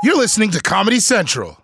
You're listening to Comedy Central.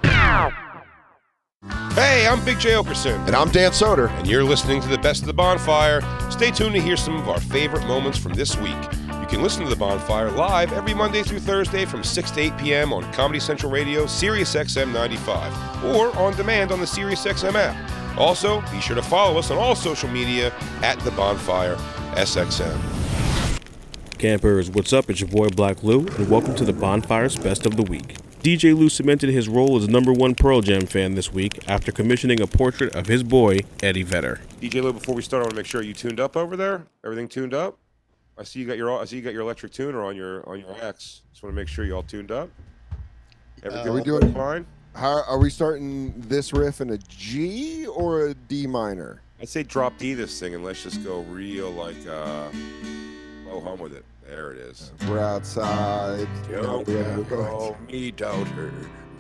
Hey, I'm Big J. Okerson. And I'm Dan Soder. And you're listening to the Best of the Bonfire. Stay tuned to hear some of our favorite moments from this week. You can listen to the Bonfire live every Monday through Thursday from 6 to 8 p.m. on Comedy Central Radio, Sirius XM 95, or on demand on the Sirius XM app. Also, be sure to follow us on all social media at The Bonfire SXM. Campers, what's up? It's your boy Black Lou, and welcome to the Bonfire's Best of the Week. DJ Lou cemented his role as #1 Pearl Jam fan this week after commissioning a portrait of his boy, Eddie Vedder. DJ Lou, before we start, I want to make sure you tuned up over there. Everything tuned up? I see you got your electric tuner on your X. Just want to make sure you all tuned up. Everything Are we doing fine? How are we starting this riff in a G or a D minor? I'd say drop D this thing and let's just go real low hum with it. There it is. We're outside. Don't call me doubter.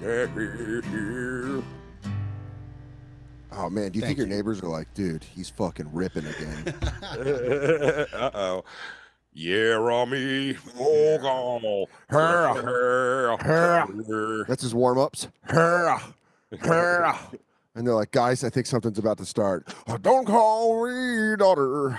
Oh man, do you think your neighbors are like, dude, he's fucking ripping again? Uh-oh. Yeah, Rami. Oh, God. That's his warm-ups. And they're like, guys, I think something's about to start. Oh, don't call me daughter.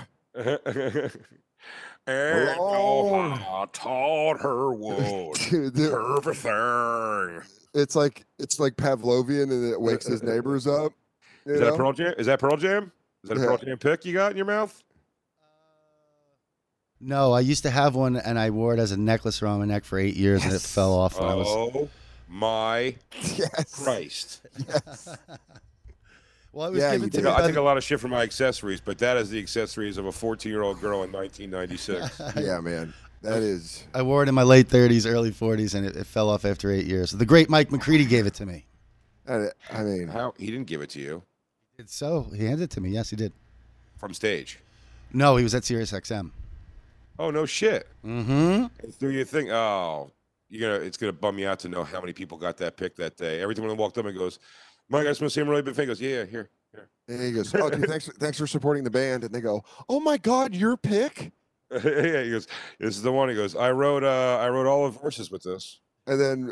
And I taught her what. Dude, Everything. it's like Pavlovian, and it wakes his neighbors up. Is that Pearl Jam? Is that Pearl Jam? Is that a Pearl Jam pick you got in your mouth? No, I used to have one, and I wore it as a necklace around my neck for 8 years, and it fell off when I was... Oh, my Christ. Yes. Well, it was given to me I by take a lot of shit from my accessories, but that is the accessories of a 14-year-old girl in 1996. Yeah, man. That is... I wore it in my late 30s, early 40s, and it fell off after 8 years. The great Mike McCready gave it to me. I mean... How? He didn't give it to you. So he handed it to me. Yes, he did. From stage? No, he was at Sirius XM. Oh, no shit. Mm-hmm. Do you think, it's going to bum me out to know how many people got that pick that day. Every time when I walked up and goes, Mike, I just want to see him really big fan. He goes, yeah, here. And he goes, oh, dude, thanks for supporting the band. And they go, oh my God, your pick? Yeah, he goes, this is the one. He goes, I wrote all the verses with this. And then,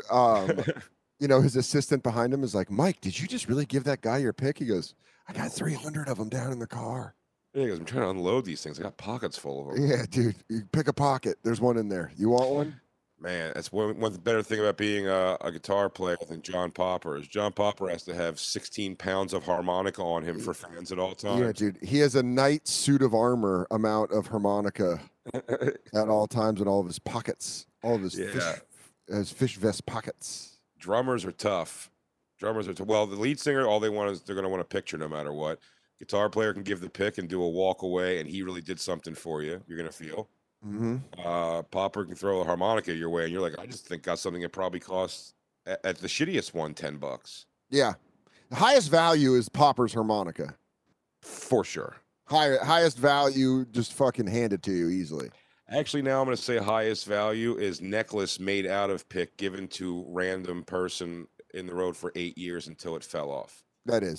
his assistant behind him is like, Mike, did you just really give that guy your pick? He goes, I got 300 of them down in the car. Yeah, he goes, I'm trying to unload these things. I got pockets full of them. Yeah, dude, you pick a pocket. There's one in there. You want one? Man, that's one better thing about being a guitar player than John Popper is John Popper has to have 16 pounds of harmonica on him for fans at all times. Yeah, dude. He has a knight suit of armor amount of harmonica at all times in all of his pockets. All of his fish vest pockets. Drummers are tough. Well, the lead singer, all they want is they're going to want a picture no matter what. Guitar player can give the pick and do a walk away, and he really did something for you. You're going to feel. Mm-hmm. Popper can throw a harmonica your way, and you're like, I just think got something that probably costs at the shittiest one $10. Yeah, the highest value is Popper's harmonica, for sure. Highest value, just fucking hand it to you easily. Actually, now I'm going to say highest value is necklace made out of pick given to random person in the road for 8 years until it fell off. That's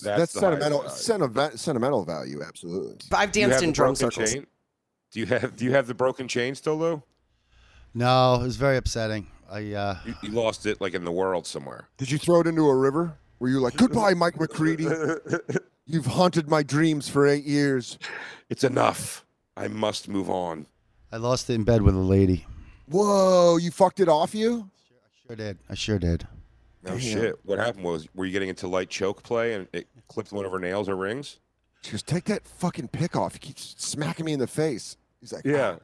sentimental value, absolutely. I've danced in drum circles. Do you have the broken chain still, Lou? No, it was very upsetting. You lost it like in the world somewhere. Did you throw it into a river? Were you like, goodbye, Mike McCready? You've haunted my dreams for 8 years. It's enough. I must move on. I lost it in bed with a lady. Whoa, you fucked it off you? I sure did. No shit. What happened was, were you getting into light choke play and it clipped one of her nails or rings? She goes, take that fucking pick off. He keeps smacking me in the face. He's like, yeah.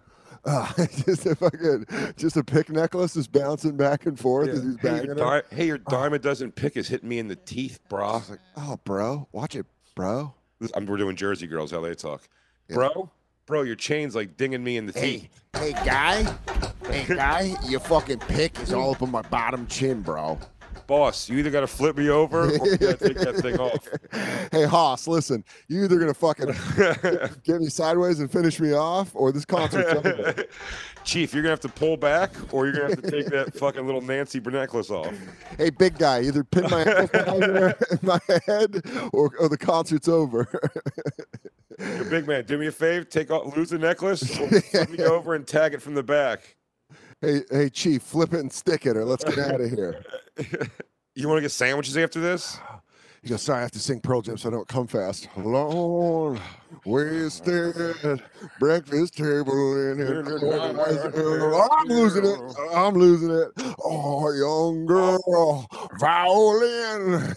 Just a pick necklace is bouncing back and forth as he's banging it. Hey, your diamond dozen pick is hitting me in the teeth, bro. Like, oh, bro, watch it, bro. We're doing Jersey girls, how they talk. Yeah. Bro, your chain's like dinging me in the teeth. Hey, guy, your fucking pick is all up on my bottom chin, bro. Boss, you either got to flip me over or you got to take that thing off. Hey, Haas, listen, you either going to fucking get me sideways and finish me off, or this concert's over. Chief, you're going to have to pull back, or you're going to have to take that fucking little Nancy necklace off. Hey, big guy, either pin my in my head, or the concert's over. You're big man. Do me a favor, lose the necklace, flip me over and tag it from the back. Hey, Chief, flip it and stick it, or let's get out of here. You want to get sandwiches after this? He goes, sorry, I have to sing Pearl Jam so I don't come fast. Long wasted breakfast table in here. I'm losing it. I'm losing it. Oh, young girl, violin.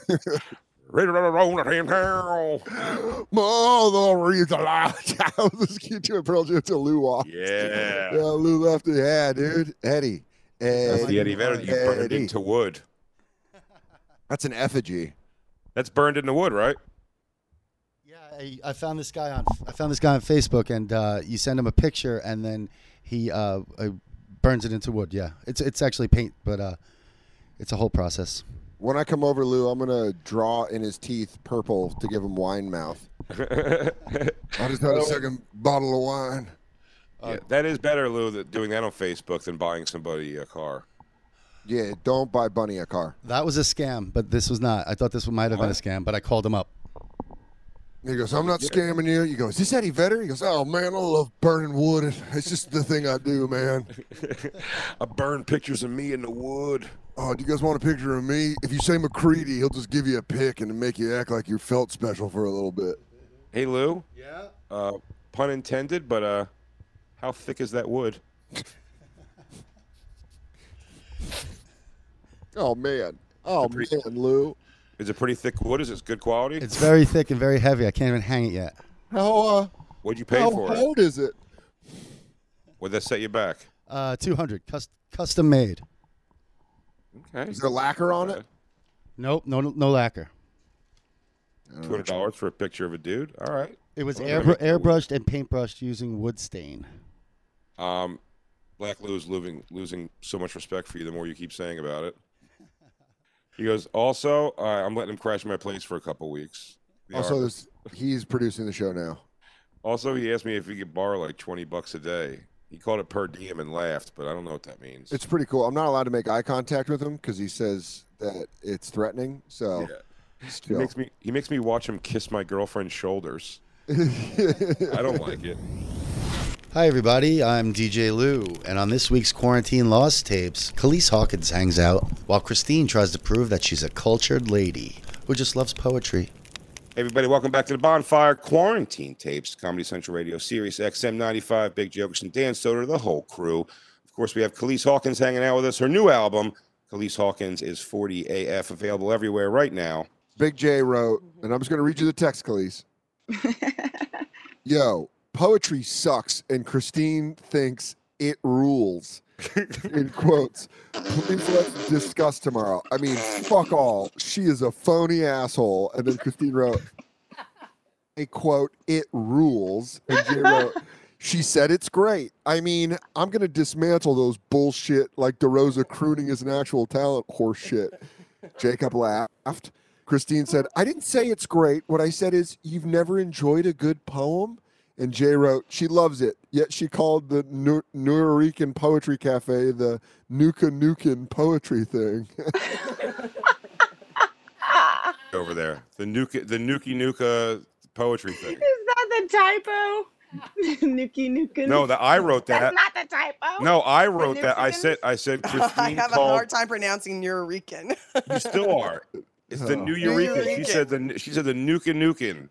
Mother reads aloud. I was listening to Pearl Jam till Lou walked. Yeah. Yeah, Lou left it. Yeah, dude. Eddie. That's the Eddie Vedder that you burned into wood. That's an effigy. That's burned into wood, right? Yeah, I found this guy on Facebook, and you send him a picture, and then he burns it into wood. Yeah, it's actually paint, but it's a whole process. When I come over, Lou, I'm gonna draw in his teeth purple to give him wine mouth. I just had a second bottle of wine. Yeah, that is better, Lou, doing that on Facebook than buying somebody a car. Yeah, don't buy Bunny a car. That was a scam, but this was not. I thought this might have been a scam, but I called him up. He goes, I'm not scamming you. You go, is this Eddie Vedder? He goes, oh, man, I love burning wood. It's just the thing I do, man. I burn pictures of me in the wood. Oh, do you guys want a picture of me? If you say McCready, he'll just give you a pic and make you act like you felt special for a little bit. Hey, Lou. Yeah? Pun intended, but how thick is that wood? Oh, man. Oh, man, Lou. Is it pretty thick wood? Is it good quality? It's very thick and very heavy. I can't even hang it yet. What'd you pay for How it? old is it? What'd that set you back? 200, custom made. Okay. Is there lacquer on it? Nope, no lacquer. $200 for a picture of a dude? All right. It was Well, airbrushed and paintbrushed using wood stain. Black Lou's losing so much respect for you the more you keep saying about it. He goes, also, I'm letting him crash my place for a couple weeks. Also, he's producing the show now. Also, he asked me if he could borrow like $20 a day. He called it per diem and laughed, but I don't know what that means. It's pretty cool. I'm not allowed to make eye contact with him because he says that it's threatening. So yeah. He makes me watch him kiss my girlfriend's shoulders. I don't like it. Hi, everybody. I'm DJ Lou, and on this week's Quarantine Lost Tapes, Khalees Hawkins hangs out while Christine tries to prove that she's a cultured lady who just loves poetry. Hey everybody, welcome back to the Bonfire Quarantine Tapes, Comedy Central Radio, Sirius XM 95, Big Jokers and Dan Soder, the whole crew. Of course, we have Khalees Hawkins hanging out with us. Her new album, Khalees Hawkins is 40 AF, available everywhere right now. Big J wrote, and I'm just going to read you the text, Khalees. Yo, poetry sucks, and Christine thinks it rules. In quotes. Please let's discuss tomorrow. I mean, fuck all. She is a phony asshole. And then Christine wrote, a quote, it rules. And Jay wrote, she said it's great. I mean, I'm going to dismantle those bullshit like DeRosa crooning is an actual talent horse shit. Jacob laughed. Christine said, I didn't say it's great. What I said is, you've never enjoyed a good poem? And Jay wrote, she loves it, yet she called the Nuyorican Poetry Cafe the Nuka Nukin Poetry thing. Over there. The Nuki Nuka poetry thing. Is that the typo? Nuki Nuka. No, I wrote that. That's not the typo. No, I wrote that. I said Christine I have called, a hard time pronouncing Nuyorican. You still are. It's the New Eureka. She said the Nuka Nukin.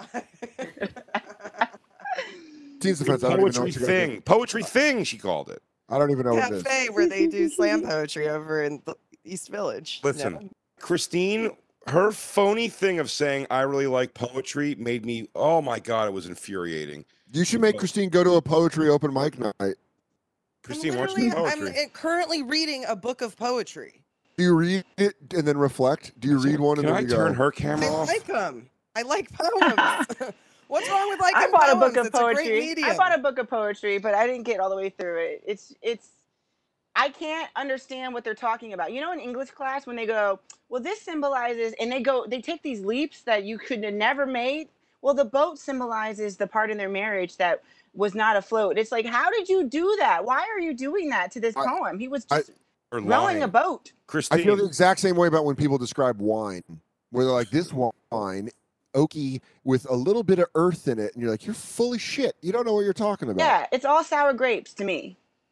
Poetry thing, she called it. I don't even know what it is. Cafe where they do slam poetry over in the East Village. Listen, Christine, her phony thing of saying I really like poetry made me, oh my God, it was infuriating. You should make Christine go to a poetry open mic night. Christine, why don't you do poetry? I'm currently reading a book of poetry. Do you read it and then reflect? Do you read one and then you go? Can I turn her camera I off? like them. I like poems. What's wrong with liking I bought poems? a book of It's a great poetry. medium. I bought a book of poetry, but I didn't get all the way through it. It's I can't understand what they're talking about. You know, in English class when they go, well, this symbolizes, and they take these leaps that you could have never made. Well, the boat symbolizes the part in their marriage that was not afloat. It's like, how did you do that? Why are you doing that to this poem? He was just rowing a boat. Christine. I feel the exact same way about when people describe wine, where they're like, this wine, oaky with a little bit of earth in it, and you're like, you're full of shit. You don't know what you're talking about. Yeah, it's all sour grapes to me.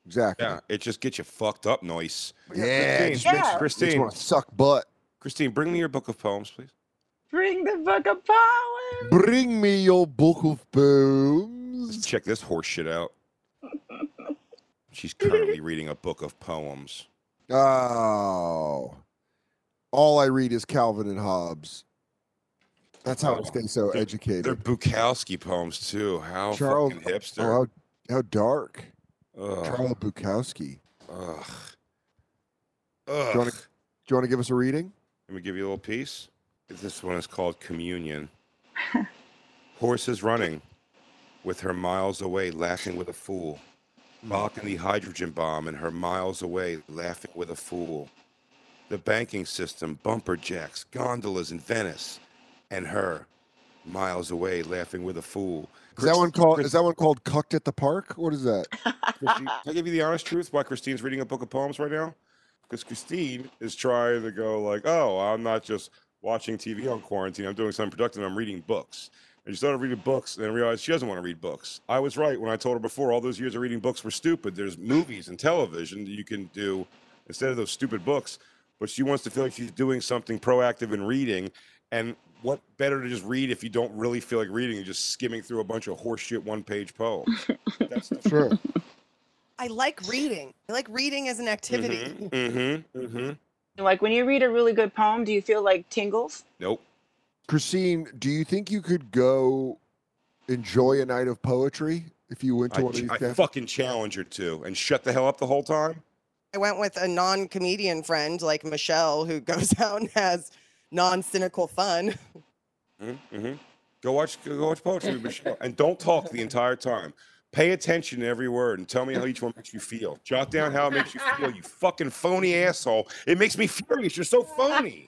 Exactly. Yeah, it just gets you fucked up, noise. Yeah. It just Yeah. makes you Christine, want to suck butt. Christine, bring me your book of poems, please. Bring the book of poems. Bring me your book of Let's poems. check this horse shit out. She's currently reading a book of poems. Oh. All I read is Calvin and Hobbes. That's how I stay so They're educated. Bukowski poems too. How Charles- fucking hipster. Oh, how dark. Ugh. Charles Bukowski. Ugh. Do you Ugh. want to give us a reading? Let me give you a little piece. This one is called Communion. Horses running with her miles away, laughing with a fool. Bach and the hydrogen bomb and her miles away, laughing with a fool. The banking system, bumper jacks, gondolas in Venice, and her miles away, laughing with a fool. Is that one called Cucked at the Park? What is that? Christine, can I give you the honest truth why Christine's reading a book of poems right now? Because Christine is trying to go like, oh, I'm not just watching TV on quarantine. I'm doing something productive. I'm reading books. And she started reading books and then realized she doesn't want to read books. I was right when I told her before all those years of reading books were stupid. There's movies and television that you can do instead of those stupid books. But she wants to feel like she's doing something proactive in reading. And what better to just read if you don't really feel like reading and just skimming through a bunch of horseshit one-page poems. That's the Sure. I like reading. I like reading as an activity. Like when you read a really good poem, do you feel like tingles? Nope. Christine, do you think you could go enjoy a night of poetry if you went to one of these I cafes? fucking challenge her to and shut the hell up the whole time. I went with a non-comedian friend like Michelle who goes out and has non-cynical fun. Go watch poetry with Michelle, and don't talk the entire time. Pay attention to every word and tell me how each one makes you feel. Jot down how it makes you feel. You fucking phony asshole. It makes me furious. You're so phony.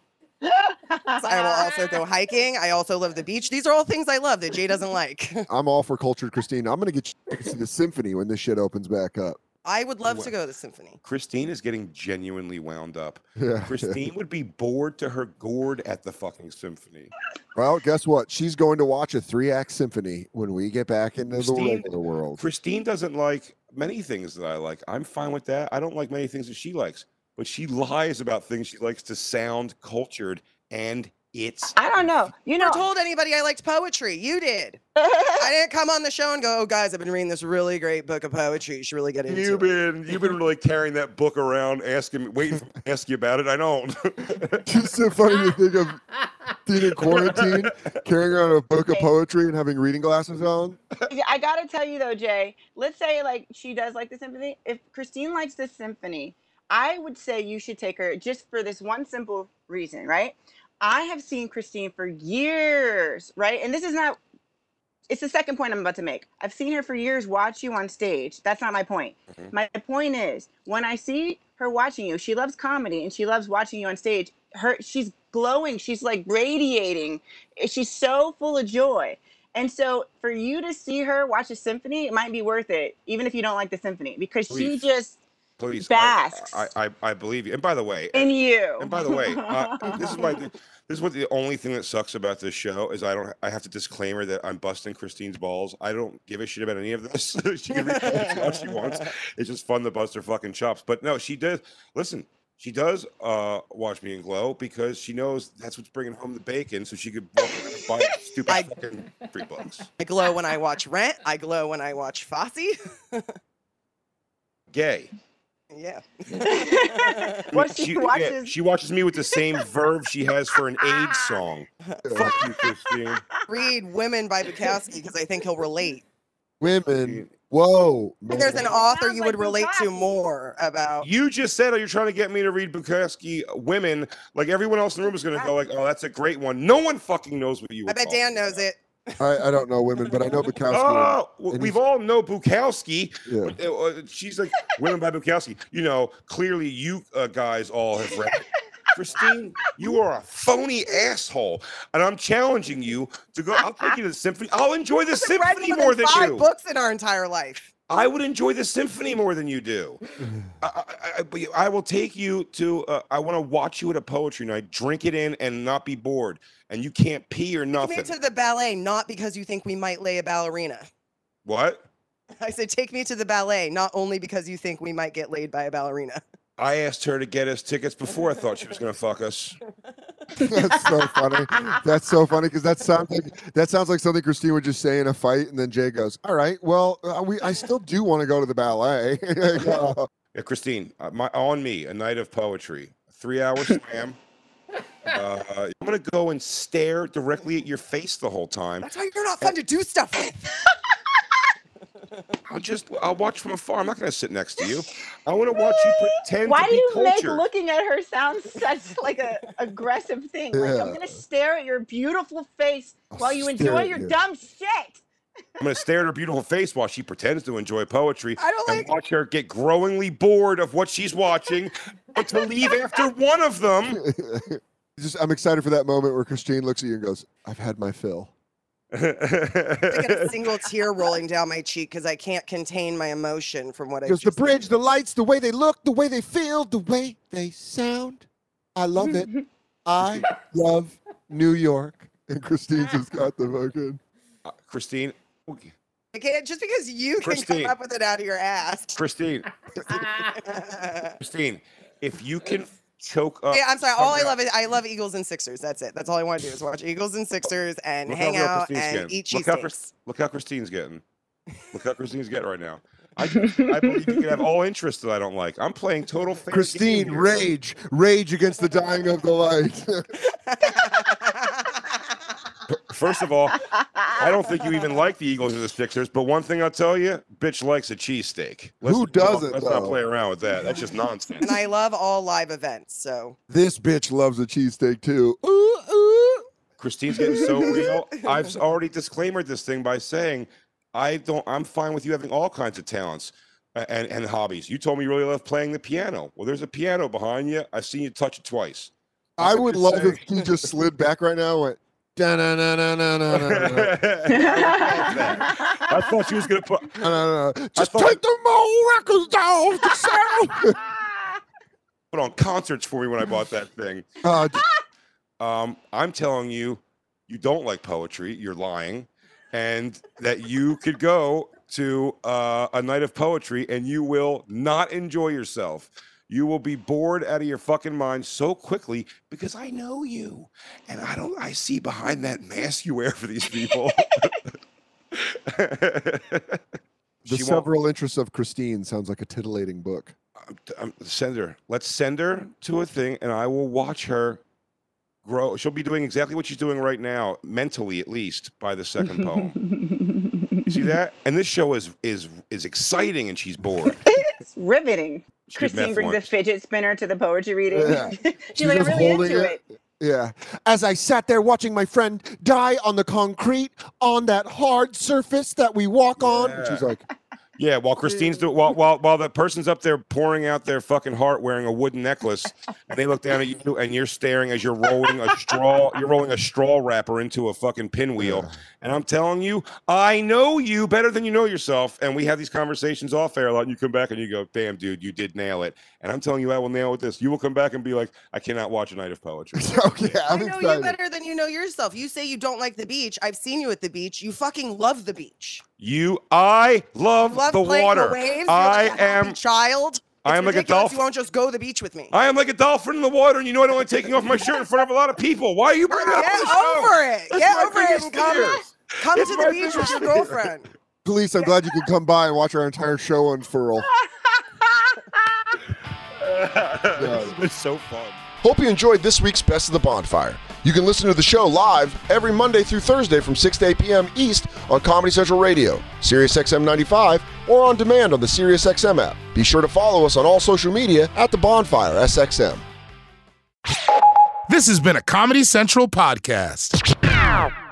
I will also go hiking. I also love the beach. These are all things I love that Jay doesn't like. I'm all for cultured Christine. I'm going to get you to see the symphony when this shit opens back up. I would love to go to the symphony. Christine is getting genuinely wound up. Yeah. Christine would be bored to her gourd at the fucking symphony. Well, guess what? She's going to watch a 3-act symphony when we get back into the Christine- regular world. Christine doesn't like many things that I like. I'm fine with that. I don't like many things that she likes, but she lies about things she likes to sound cultured, and it's I don't know. You know, Never told anybody I liked poetry. You did. I didn't come on the show and go, oh, guys, I've been reading this really great book of poetry. You should really get into You've it. been really carrying that book around, waiting for me to ask you about it. I don't. It's so funny to think of being in quarantine, carrying around a book of poetry and having reading glasses on. I gotta tell you though, Jay. Let's say like she does like the symphony. If Christine likes the symphony, I would say you should take her just for this one simple reason, right? I have seen Christine for years, right? And this is not. It's the second point I'm about to make. I've seen her for years watch you on stage. That's not my point. My point is when I see her watching you, she loves comedy and she loves watching you on stage. She's glowing. She's like radiating. She's so full of joy. And so for you to see her watch a symphony, it might be worth it, even if you don't like the symphony, because she Please. just Please, basks I believe you. And by the way, in you. And by the way, this is what the only thing that sucks about this show is I have to disclaimer that I'm busting Christine's balls. I don't give a shit about any of this. She can read as much as she wants. It's just fun to bust her fucking chops. But no, she does. Listen, she does watch me and glow because she knows that's what's bringing home the bacon, so she could walk around and buy stupid fucking free books. I glow when I watch Rent. I glow when I watch Fosse. Gay. Yeah. Well, she watches. She watches me with the same verve she has for an AIDS song. Fuck you, Christine. Read Women by Bukowski because I think he'll relate. Women. Whoa. If there's an man. author Sounds you would like relate to Bukowski. more about. You just said, you're trying to get me to read Bukowski Women. Like everyone else in the room is going to go like, oh, that's a great one. No one fucking knows what you were I bet talking Dan knows about. it. I don't know women, but I know Bukowski. Oh, and we've he's- all know Bukowski. Yeah. But, she's like, Women by Bukowski. You know, clearly you guys all have read it. Christine, you are a phony asshole. And I'm challenging you to go. I'll take you to the symphony. I'll enjoy the Read symphony more more than than 5 you. books in our entire life. I would enjoy the symphony more than you do. I will take you to. I want to watch you at a poetry night, drink it in, and not be bored. And you can't pee or Take nothing. me to the ballet, not because you think we might lay a ballerina. What? I said, take me to the ballet, not only because you think we might get laid by a ballerina. I asked her to get us tickets before I thought she was going to fuck us. That's so funny. That's so funny because that sounds like something Christine would just say in a fight, and then Jay goes, "All right, well, I still do want to go to the ballet." Yeah, Christine, on me, a night of poetry, 3-hour slam. I'm gonna go and stare directly at your face the whole time. That's why you're not fun to do stuff with. I'll watch from afar. I'm not gonna sit next to you. I want to watch you pretend Why to do be you cultured. make looking at her sound such like a aggressive thing? Like, I'm gonna stare at your beautiful face while you enjoy your dumb shit. I'm gonna stare at her beautiful face while she pretends to enjoy poetry. I don't and watch her get growingly bored of what she's watching, but to leave after one of them. I'm excited for that moment where Christine looks at you and goes, "I've had my fill." I got a single tear rolling down my cheek because I can't contain my emotion from what I Because the bridge, the lights, the way they look, the way they feel, the way they sound. I love it. I love New York. And Christine just got the fucking. Christine. Okay, just because you can come up with it out of your ass. Christine, if you can choke up. Yeah, I'm sorry. All I love Eagles and Sixers. That's it. That's all I want to do is watch Eagles and Sixers and hang out and eat cheesesteaks. Look how Christine's getting. Look how Christine's getting right now. I believe you can have all interests that I don't like. I'm playing total fan. Christine, rage against the dying of the light. First of all, I don't think you even like the Eagles or the Sixers, but one thing I'll tell you, bitch likes a cheesesteak. Who doesn't? Let's not play around with that. That's just nonsense. And I love all live events, so. This bitch loves a cheesesteak too. Ooh, ooh. Christine's getting so real. I've already disclaimed this thing by saying I'm fine with you having all kinds of talents and hobbies. You told me you really love playing the piano. Well, there's a piano behind you. I've seen you touch it twice. I would love if he just slid back right now and went, da-na-na-na-na-na-na-na. I thought she was going to put... Just take the more records down the sound. Put on concerts for me when I bought that thing. I'm telling you, you don't like poetry. You're lying. And that you could go to a night of poetry and you will not enjoy yourself. You will be bored out of your fucking mind so quickly because I know you. And I see behind that mask you wear for these people. The Several Interests of Christine sounds like a titillating book. Let's send her to a thing and I will watch her grow. She'll be doing exactly what she's doing right now, mentally at least, by the second poem. You see that? And this show is exciting and she's bored. It's riveting. Christine brings a fidget spinner to the poetry reading. Yeah. She's like, I'm really into it. Yeah. As I sat there watching my friend die on the concrete on that hard surface that we walk on. And she's like, yeah, while Christine's doing, while the person's up there pouring out their fucking heart wearing a wooden necklace, and they look down at you and you're staring as you're rolling a straw wrapper into a fucking pinwheel. And I'm telling you, I know you better than you know yourself. And we have these conversations off air a lot. And you come back and you go, damn, dude, you did nail it. And I'm telling you, I will nail it this. You will come back and be like, I cannot watch a night of poetry. I know you better than you know yourself. You say you don't like the beach. I've seen you at the beach. You fucking love the beach. I love the water. The waves. I like am a child. I am like a dolphin. You won't just go to the beach with me. I am like a dolphin in the water, and you know I don't like taking off my shirt in front of a lot of people. Why are you bringing it up? Get over it. Get over it and come to the beach with your girlfriend. Police, I'm glad you could come by and watch our entire show unfurl. It's so fun. Hope you enjoyed this week's Best of the Bonfire. You can listen to the show live every Monday through Thursday from 6 to 8 p.m. East on Comedy Central Radio, SiriusXM 95, or on demand on the SiriusXM app. Be sure to follow us on all social media at The Bonfire SXM. This has been a Comedy Central podcast.